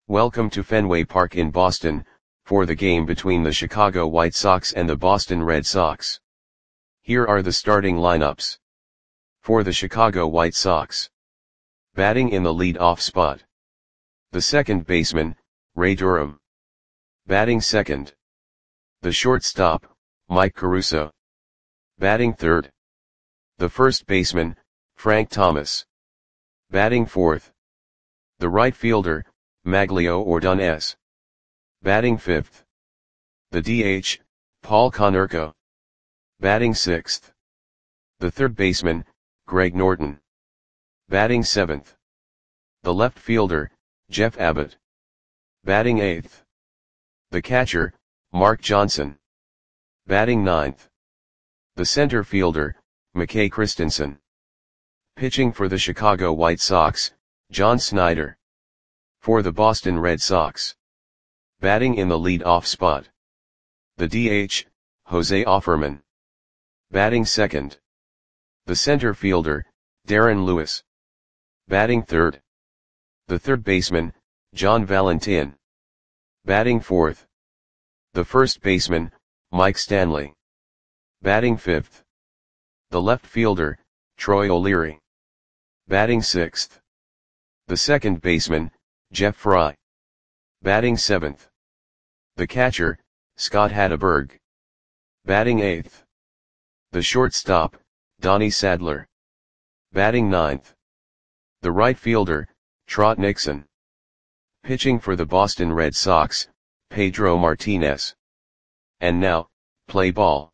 Welcome to Fenway Park in Boston, for the game between the Chicago White Sox and the Boston Red Sox. Here are the starting lineups. For the Chicago White Sox. Batting in the lead-off spot. The second baseman, Ray Durham. Batting second. The shortstop, Mike Caruso. Batting third. The first baseman, Frank Thomas. Batting fourth. The right fielder, Magglio Ordonez. Batting fifth. The DH, Paul Konerko. Batting sixth. The third baseman, Greg Norton. Batting seventh. The left fielder, Jeff Abbott. Batting eighth. The catcher, Mark Johnson. Batting ninth. The center fielder, McKay Christensen. Pitching for the Chicago White Sox, John Snyder. For the Boston Red Sox. Batting in the lead-off spot. The DH, Jose Offerman. Batting second. The center fielder, Darren Lewis. Batting third. The third baseman, John Valentin. Batting fourth. The first baseman, Mike Stanley. Batting fifth. The left fielder, Troy O'Leary. Batting sixth. The second baseman, Jeff Fry. Batting seventh. The catcher, Scott Hatteberg. Batting eighth. The shortstop, Donnie Sadler. Batting ninth. The right fielder, Trot Nixon. Pitching for the Boston Red Sox, Pedro Martinez. And now, play ball.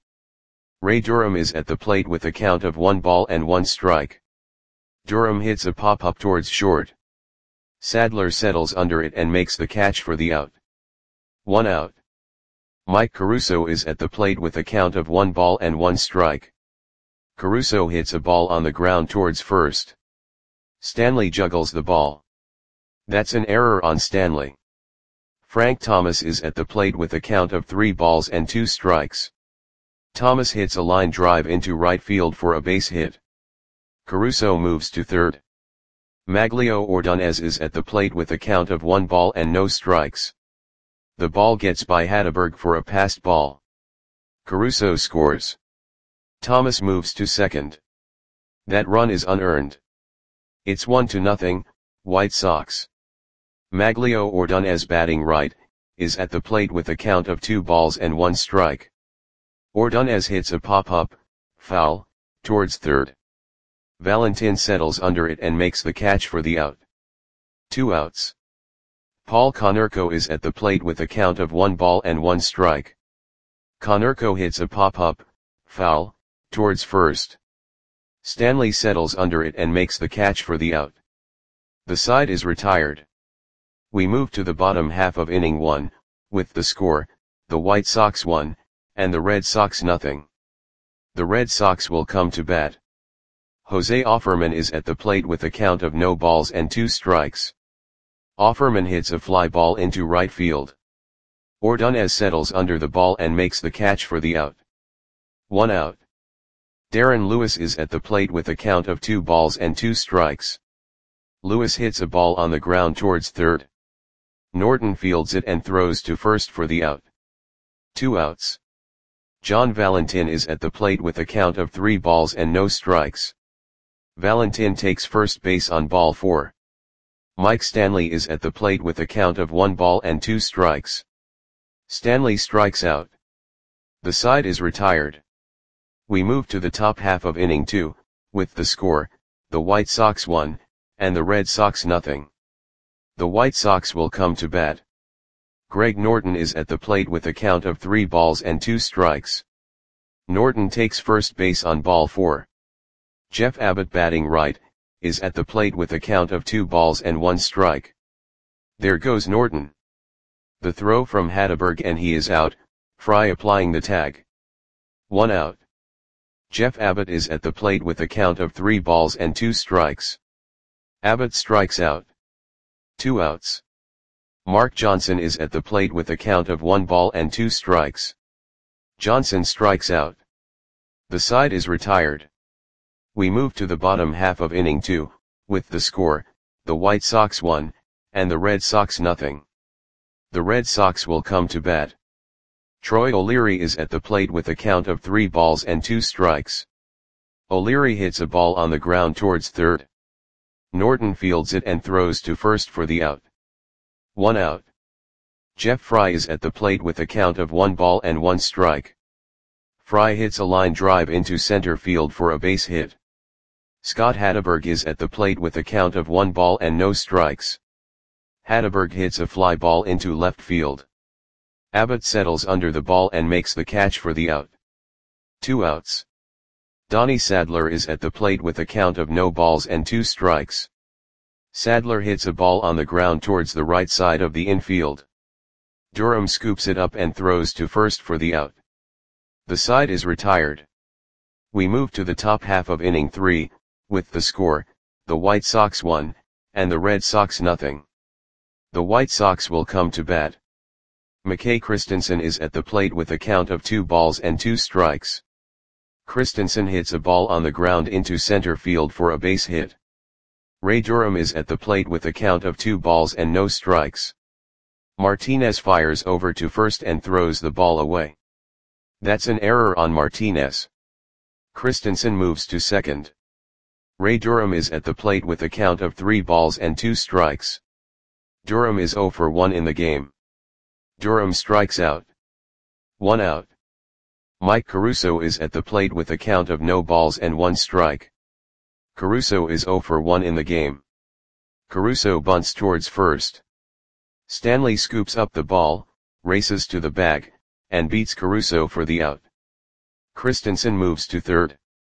Ray Durham is at the plate with a count of 1 strike. Durham hits a pop-up towards short. Sadler settles under it and makes the catch for the out. 1 out. Mike Caruso is at the plate with a count of 1 strike. Caruso hits a ball on the ground towards first. Stanley juggles the ball. That's an error on Stanley. Frank Thomas is at the plate with a count of 3 strikes. Thomas hits a line drive into right field for a base hit. Caruso moves to third. Magglio Ordonez is at the plate with a count of 1 strikes. The ball gets by Hatteberg for a passed ball. Caruso scores. Thomas moves to second. That run is unearned. It's 1-0, White Sox. Magglio Ordonez, batting right, is at the plate with a count of 2 strike. Ordonez hits a pop-up, foul, towards third. Valentin settles under it and makes the catch for the out. 2 outs. Paul Konerko is at the plate with a count of 1 strike. Konerko hits a pop-up, foul, towards first. Stanley settles under it and makes the catch for the out. The side is retired. We move to the bottom half of inning 1, with the score, the White Sox 1, and the Red Sox 0. The Red Sox will come to bat. Jose Offerman is at the plate with a count of 2 strikes. Offerman hits a fly ball into right field. Ordonez settles under the ball and makes the catch for the out. 1 out. Darren Lewis is at the plate with a count of 2 strikes. Lewis hits a ball on the ground towards third. Norton fields it and throws to first for the out. 2 outs. John Valentin is at the plate with a count of 3 strikes. Valentin takes first base on ball 4. Mike Stanley is at the plate with a count of 1 strikes. Stanley strikes out. The side is retired. We move to the top half of inning 2, with the score, the White Sox 1, and the Red Sox 0. The White Sox will come to bat. Greg Norton is at the plate with a count of 3 strikes. Norton takes first base on ball 4. Jeff Abbott, batting right, is at the plate with a count of 2 strike. There goes Norton. The throw from Hatteberg and he is out, Fry applying the tag. 1 out. Jeff Abbott is at the plate with a count of 3 strikes. Abbott strikes out. 2 outs. Mark Johnson is at the plate with a count of 1 strikes. Johnson strikes out. The side is retired. We move to the bottom half of inning 2, with the score, the White Sox 1, and the Red Sox nothing. The Red Sox will come to bat. Troy O'Leary is at the plate with a count of 3 balls and 2 strikes. O'Leary hits a ball on the ground towards third. Norton fields it and throws to first for the out. 1 out. Jeff Fry is at the plate with a count of 1 ball and 1 strike. Fry hits a line drive into center field for a base hit. Scott Hatteberg is at the plate with a count of 1 ball and no strikes. Hatteberg hits a fly ball into left field. Abbott settles under the ball and makes the catch for the out. 2 outs. Donnie Sadler is at the plate with a count of no balls and 2 strikes. Sadler hits a ball on the ground towards the right side of the infield. Durham scoops it up and throws to first for the out. The side is retired. We move to the top half of inning 3, with the score, the White Sox 1, and the Red Sox nothing. The White Sox will come to bat. McKay Christensen is at the plate with a count of 2 balls and 2 strikes. Christensen hits a ball on the ground into center field for a base hit. Ray Durham is at the plate with a count of 2 balls and no strikes. Martinez fires over to first and throws the ball away. That's an error on Martinez. Christensen moves to second. Ray Durham is at the plate with a count of 3 balls and 2 strikes. Durham is 0 for 1 in the game. Durham strikes out. 1 out. Mike Caruso is at the plate with a count of no balls and 1 strike. Caruso is 0 for 1 in the game. Caruso bunts towards first. Stanley scoops up the ball, races to the bag, and beats Caruso for the out. Christensen moves to third.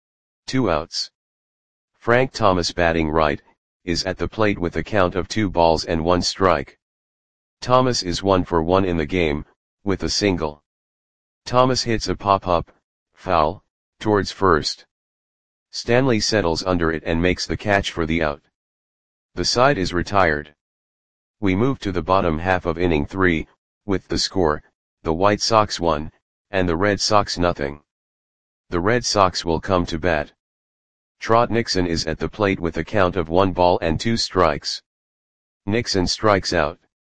2 outs. Frank Thomas, batting right, is at the plate with a count of 2 balls and 1 strike. Thomas is 1 for 1 in the game, with a single. Thomas hits a pop-up, foul, towards first. Stanley settles under it and makes the catch for the out. The side is retired. We move to the bottom half of inning 3, with the score, the White Sox 1, and the Red Sox nothing. The Red Sox will come to bat. Trot Nixon is at the plate with a count of 1 ball and 2 strikes. Nixon strikes out.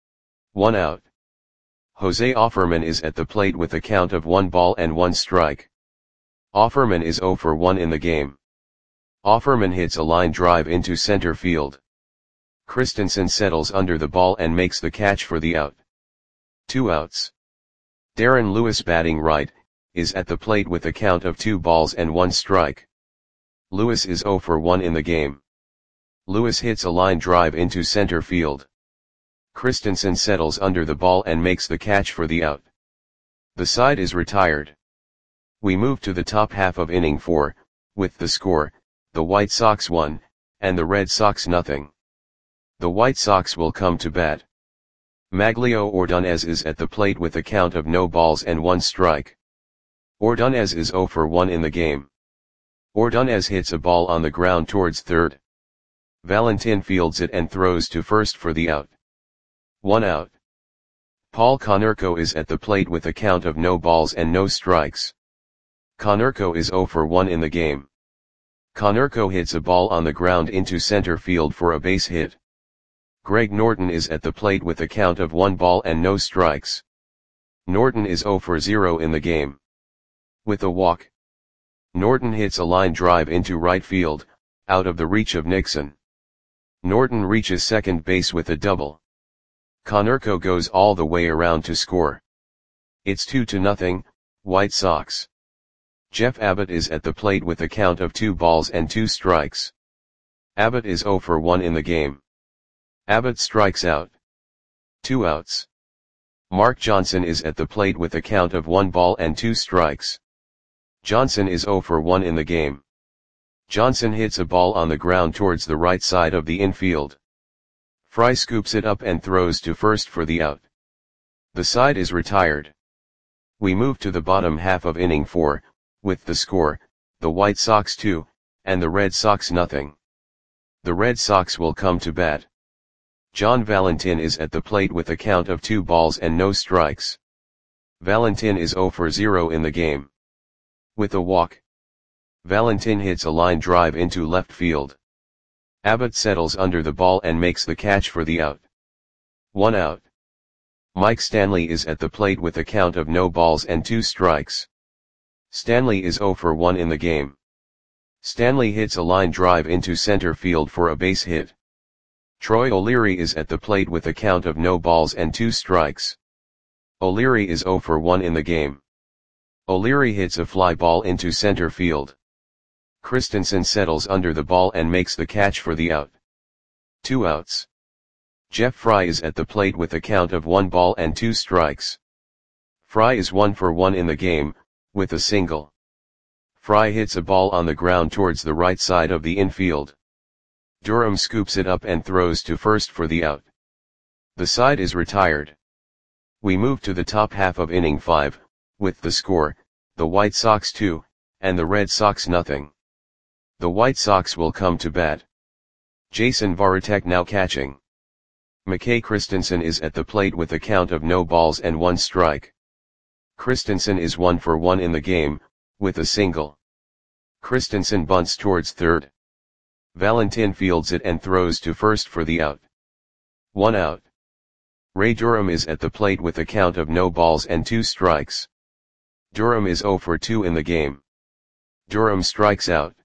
1 out. Jose Offerman is at the plate with a count of 1 ball and 1 strike. Offerman is 0 for 1 in the game. Offerman hits a line drive into center field. Christensen settles under the ball and makes the catch for the out. 2 outs. Darren Lewis, batting right, is at the plate with a count of 2 balls and 1 strike. Lewis is 0 for 1 in the game. Lewis hits a line drive into center field. Christensen settles under the ball and makes the catch for the out. The side is retired. We move to the top half of inning 4, with the score, the White Sox 1, and the Red Sox nothing. The White Sox will come to bat. Maglio Ordonez is at the plate with a count of no balls and 1 strike. Ordonez is 0 for 1 in the game. Ordonez hits a ball on the ground towards third. Valentin fields it and throws to first for the out. 1 out. Paul Konerko is at the plate with a count of no balls and no strikes. Konerko is 0 for 1 in the game. Konerko hits a ball on the ground into center field for a base hit. Greg Norton is at the plate with a count of 1 ball and no strikes. Norton is 0 for 0 in the game. With a walk. Norton hits a line drive into right field, out of the reach of Nixon. Norton reaches second base with a double. Konerko goes all the way around to score. It's 2-0, White Sox. Jeff Abbott is at the plate with a count of 2 balls and 2 strikes. Abbott is 0 for 1 in the game. Abbott strikes out. 2 outs. Mark Johnson is at the plate with a count of 1 ball and 2 strikes. Johnson is 0 for 1 in the game. Johnson hits a ball on the ground towards the right side of the infield. Fry scoops it up and throws to first for the out. The side is retired. We move to the bottom half of inning 4, with the score, the White Sox 2, and the Red Sox nothing. The Red Sox will come to bat. John Valentin is at the plate with a count of 2 balls and no strikes. Valentin is 0 for 0 in the game. With a walk. Valentin hits a line drive into left field. Abbott settles under the ball and makes the catch for the out. 1 out. Mike Stanley is at the plate with a count of no balls and 2 strikes. Stanley is 0 for 1 in the game. Stanley hits a line drive into center field for a base hit. Troy O'Leary is at the plate with a count of no balls and 2 strikes. O'Leary is 0 for 1 in the game. O'Leary hits a fly ball into center field. Christensen settles under the ball and makes the catch for the out. 2 outs. Jeff Fry is at the plate with a count of 1 ball and 2 strikes. Fry is 1 for 1 in the game, with a single. Fry hits a ball on the ground towards the right side of the infield. Durham scoops it up and throws to first for the out. The side is retired. We move to the top half of inning 5, with the score, the White Sox 2, and the Red Sox nothing. The White Sox will come to bat. Jason Varitek now catching. McKay Christensen is at the plate with a count of no balls and 1 strike. Christensen is 1 for 1 in the game, with a single. Christensen bunts towards third. Valentin fields it and throws to first for the out. 1 out. Ray Durham is at the plate with a count of no balls and 2 strikes. Durham is 0 for 2 in the game. Durham strikes out.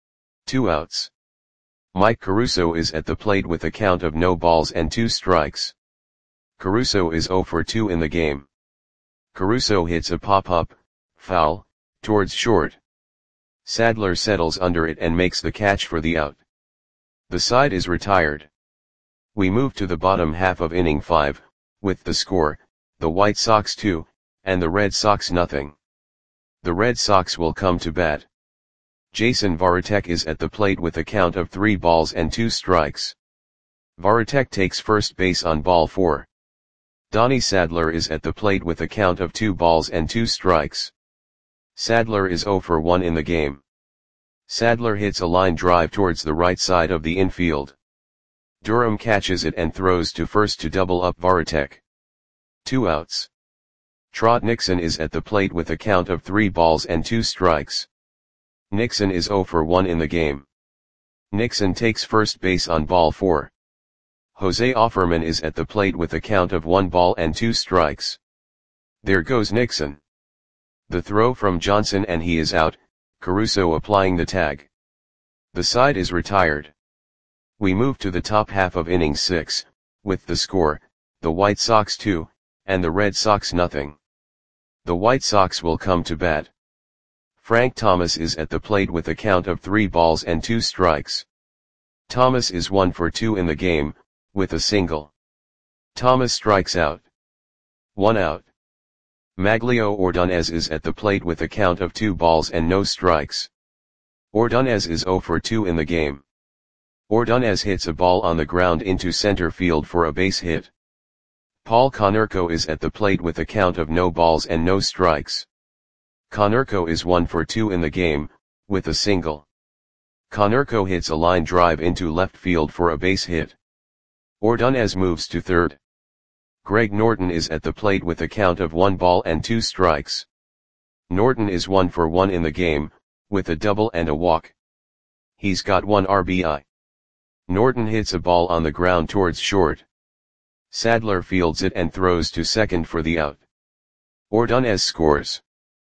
2 outs. Mike Caruso is at the plate with a count of no balls and 2 strikes. Caruso is 0 for 2 in the game. Caruso hits a pop-up, foul, towards short. Sadler settles under it and makes the catch for the out. The side is retired. We move to the bottom half of inning 5, with the score, the White Sox 2, and the Red Sox nothing. The Red Sox will come to bat. Jason Varitek is at the plate with a count of 3 balls and 2 strikes. Varitek takes first base on ball 4. Donnie Sadler is at the plate with a count of 2 balls and 2 strikes. Sadler is 0 for 1 in the game. Sadler hits a line drive towards the right side of the infield. Durham catches it and throws to first to double up Varitek. 2 outs. Trot Nixon is at the plate with a count of 3 balls and 2 strikes. Nixon is 0 for 1 in the game. Nixon takes first base on ball 4. Jose Offerman is at the plate with a count of 1 ball and 2 strikes. There goes Nixon. The throw from Johnson and he is out, Caruso applying the tag. The side is retired. We move to the top half of inning 6, with the score, the White Sox 2, and the Red Sox nothing. The White Sox will come to bat. Frank Thomas is at the plate with a count of 3 balls and 2 strikes. Thomas is 1 for 2 in the game, with a single. Thomas strikes out. 1 out. Maglio Ordonez is at the plate with a count of 2 balls and no strikes. Ordonez is 0 for 2 in the game. Ordonez hits a ball on the ground into center field for a base hit. Paul Konerko is at the plate with a count of no balls and no strikes. Konerko is 1 for 2 in the game, with a single. Konerko hits a line drive into left field for a base hit. Ordonez moves to third. Greg Norton is at the plate with a count of 1 ball and 2 strikes. Norton is 1 for 1 in the game, with a double and a walk. He's got 1 RBI. Norton hits a ball on the ground towards short. Sadler fields it and throws to second for the out. Ordonez scores.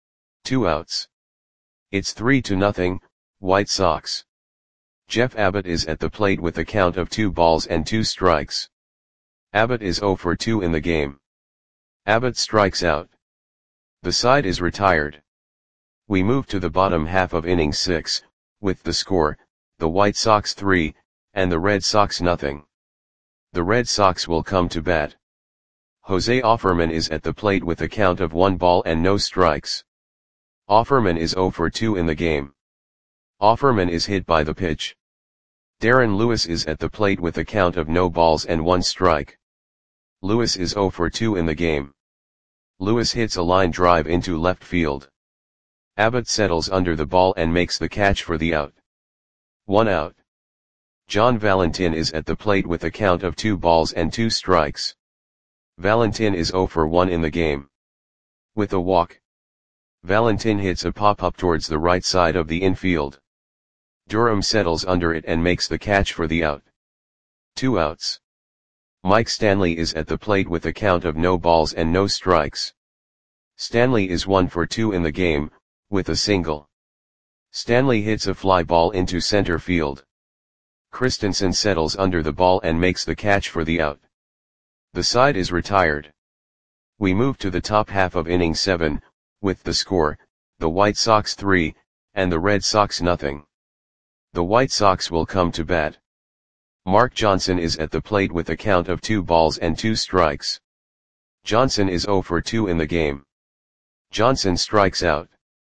2 outs. It's 3-0, White Sox. Jeff Abbott is at the plate with a count of 2 balls and 2 strikes. Abbott is 0 for 2 in the game. Abbott strikes out. The side is retired. We move to the bottom half of inning 6, with the score, the White Sox 3, and the Red Sox nothing. The Red Sox will come to bat. Jose Offerman is at the plate with a count of 1 ball and no strikes. Offerman is 0 for 2 in the game. Offerman is hit by the pitch. Darren Lewis is at the plate with a count of no balls and 1 strike. Lewis is 0 for 2 in the game. Lewis hits a line drive into left field. Abbott settles under the ball and makes the catch for the out. 1 out. John Valentin is at the plate with a count of 2 balls and 2 strikes. Valentin is 0 for 1 in the game. With a walk. Valentin hits a pop-up towards the right side of the infield. Durham settles under it and makes the catch for the out. 2 outs. Mike Stanley is at the plate with a count of no balls and no strikes. Stanley is 1 for 2 in the game, with a single. Stanley hits a fly ball into center field. Christensen settles under the ball and makes the catch for the out. The side is retired. We move to the top half of inning 7, with the score, the White Sox 3, and the Red Sox nothing. The White Sox will come to bat. Mark Johnson is at the plate with a count of 2 balls and 2 strikes. Johnson is 0 for 2 in the game. Johnson strikes out.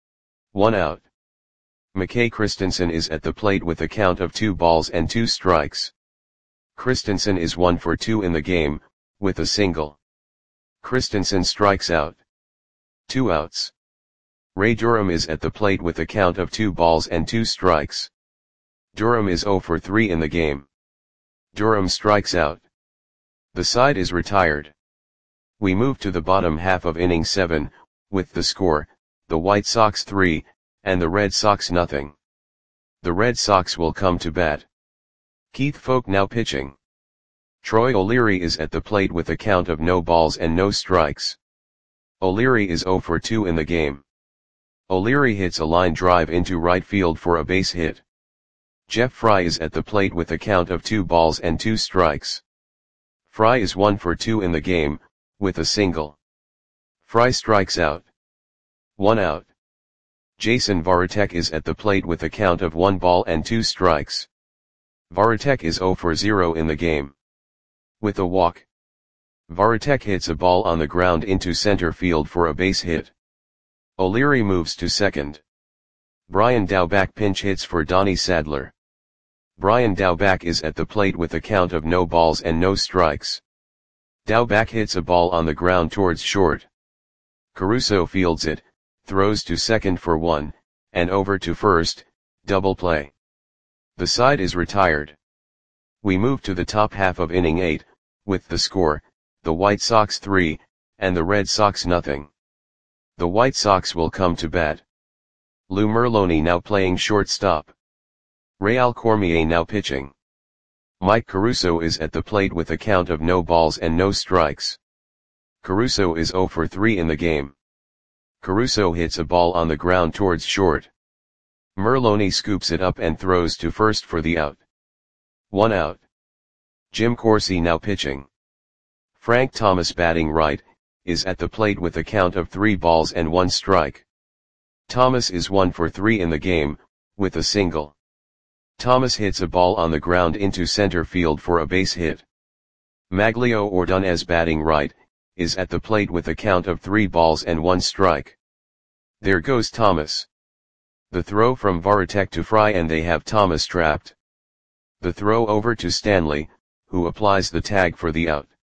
1 out. McKay Christensen is at the plate with a count of 2 balls and 2 strikes. Christensen is 1 for 2 in the game, with a single. Christensen strikes out. 2 outs. Ray Durham is at the plate with a count of 2 balls and 2 strikes. Durham is 0 for 3 in the game. Durham strikes out. The side is retired. We move to the bottom half of inning 7, with the score, the White Sox 3, and the Red Sox nothing. The Red Sox will come to bat. Keith Foulke now pitching. Troy O'Leary is at the plate with a count of no balls and no strikes. O'Leary is 0 for 2 in the game. O'Leary hits a line drive into right field for a base hit. Jeff Fry is at the plate with a count of 2 balls and 2 strikes. Fry is 1 for 2 in the game, with a single. Fry strikes out. 1 out. Jason Varitek is at the plate with a count of 1 ball and 2 strikes. Varitek is 0 for 0 in the game. With a walk. Varitek hits a ball on the ground into center field for a base hit. O'Leary moves to second. Brian Daubach pinch hits for Donnie Sadler. Brian Daubach is at the plate with a count of no balls and no strikes. Daubach hits a ball on the ground towards short. Caruso fields it, throws to second for 1, and over to first, double play. The side is retired. We move to the top half of inning 8, with the score, the White Sox 3, and the Red Sox nothing. The White Sox will come to bat. Lou Merloni now playing shortstop. Real Cormier now pitching. Mike Caruso is at the plate with a count of no balls and no strikes. Caruso is 0 for 3 in the game. Caruso hits a ball on the ground towards short. Merloni scoops it up and throws to first for the out. 1 out. Jim Corsi now pitching. Frank Thomas batting right, is at the plate with a count of 3 balls and 1 strike. Thomas is 1 for 3 in the game, with a single. Thomas hits a ball on the ground into center field for a base hit. Maglio Ordonez batting right, is at the plate with a count of 3 balls and 1 strike. There goes Thomas. The throw from Varitek to Fry and they have Thomas trapped. The throw over to Stanley, who applies the tag for the out.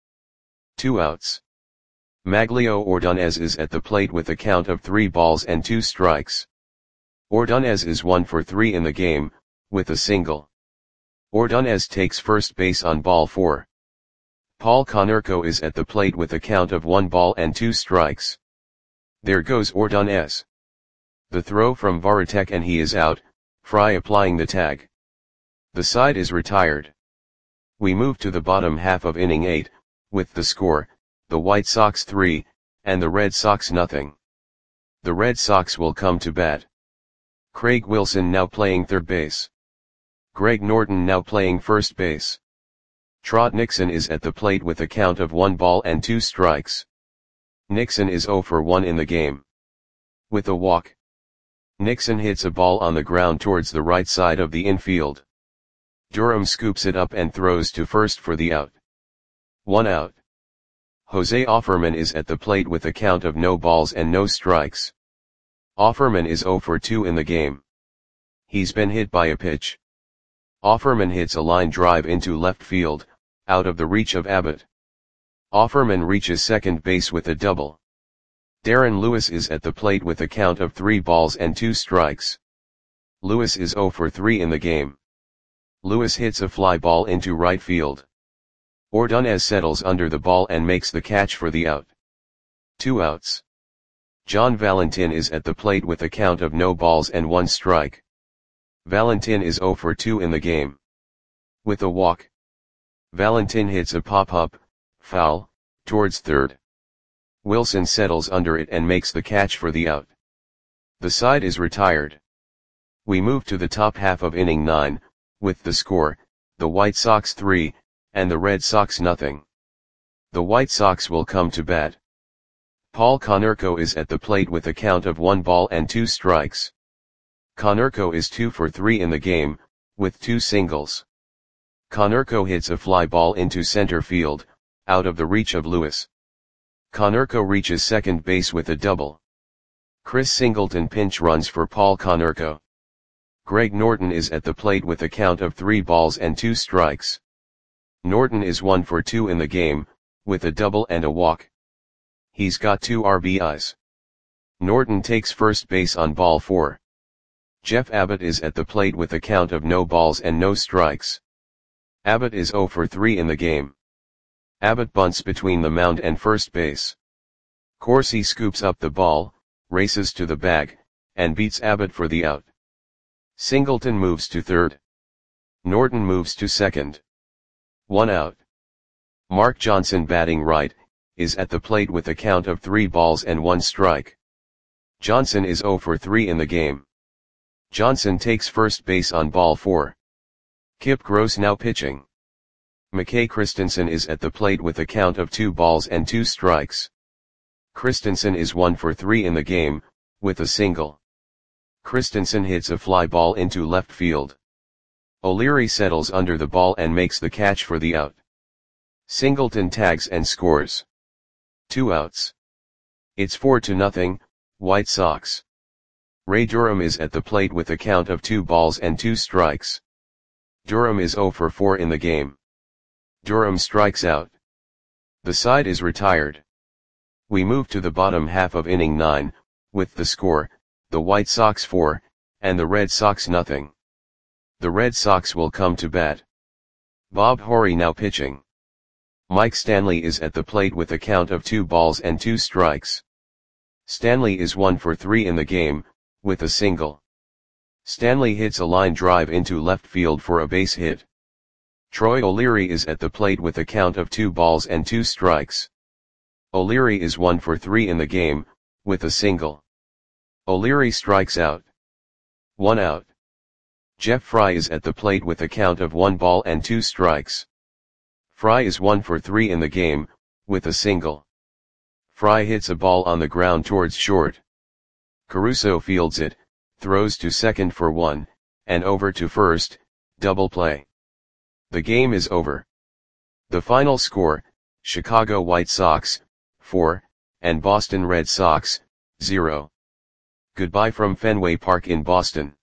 2 outs. Maglio Ordonez is at the plate with a count of 3 balls and 2 strikes. Ordonez is 1 for 3 in the game, with a single. Ordonez takes first base on ball 4. Paul Konerko is at the plate with a count of 1 ball and 2 strikes. There goes Ordonez. The throw from Varitek and he is out, Fry applying the tag. The side is retired. We move to the bottom half of inning 8, with the score, the White Sox 3, and the Red Sox nothing. The Red Sox will come to bat. Craig Wilson now playing third base. Greg Norton now playing first base. Trot Nixon is at the plate with a count of 1 ball and 2 strikes. Nixon is 0 for 1 in the game. With a walk. Nixon hits a ball on the ground towards the right side of the infield. Durham scoops it up and throws to first for the out. 1 out. Jose Offerman is at the plate with a count of no balls and no strikes. Offerman is 0 for 2 in the game. He's been hit by a pitch. Offerman hits a line drive into left field, out of the reach of Abbott. Offerman reaches second base with a double. Darren Lewis is at the plate with a count of 3 balls and 2 strikes. Lewis is 0 for 3 in the game. Lewis hits a fly ball into right field. Ordonez settles under the ball and makes the catch for the out. 2 outs. John Valentin is at the plate with a count of no balls and 1 strike. Valentin is 0 for 2 in the game. With a walk. Valentin hits a pop-up, foul, towards third. Wilson settles under it and makes the catch for the out. The side is retired. We move to the top half of inning 9, with the score, the White Sox 3, and the Red Sox nothing. The White Sox will come to bat. Paul Konerko is at the plate with a count of 1 ball and 2 strikes. Konerko is 2 for 3 in the game, with 2 singles. Konerko hits a fly ball into center field, out of the reach of Lewis. Konerko reaches second base with a double. Chris Singleton pinch runs for Paul Konerko. Greg Norton is at the plate with a count of 3 balls and 2 strikes. Norton is 1 for 2 in the game, with a double and a walk. He's got 2 RBIs. Norton takes first base on ball 4. Jeff Abbott is at the plate with a count of no balls and no strikes. Abbott is 0 for 3 in the game. Abbott bunts between the mound and first base. Corsi scoops up the ball, races to the bag, and beats Abbott for the out. Singleton moves to third. Norton moves to second. 1 out. Mark Johnson, batting right, is at the plate with a count of 3 balls and 1 strike. Johnson is 0 for 3 in the game. Johnson takes first base on ball 4. Kip Gross now pitching. McKay Christensen is at the plate with a count of 2 balls and 2 strikes. Christensen is 1 for 3 in the game, with a single. Christensen hits a fly ball into left field. O'Leary settles under the ball and makes the catch for the out. Singleton tags and scores. 2 outs. It's 4-0, White Sox. Ray Durham is at the plate with a count of 2 balls and 2 strikes. Durham is 0 for 4 in the game. Durham strikes out. The side is retired. We move to the bottom half of inning 9, with the score, the White Sox 4, and the Red Sox nothing. The Red Sox will come to bat. Bob Horry now pitching. Mike Stanley is at the plate with a count of 2 balls and 2 strikes. Stanley is 1 for 3 in the game, with a single. Stanley hits a line drive into left field for a base hit. Troy O'Leary is at the plate with a count of 2 balls and 2 strikes. O'Leary is 1 for 3 in the game, with a single. O'Leary strikes out. 1 out. Jeff Fry is at the plate with a count of 1 ball and 2 strikes. Fry is 1 for 3 in the game, with a single. Fry hits a ball on the ground towards short. Caruso fields it, throws to second for 1, and over to first, double play. The game is over. The final score, Chicago White Sox, 4, and Boston Red Sox, 0. Goodbye from Fenway Park in Boston.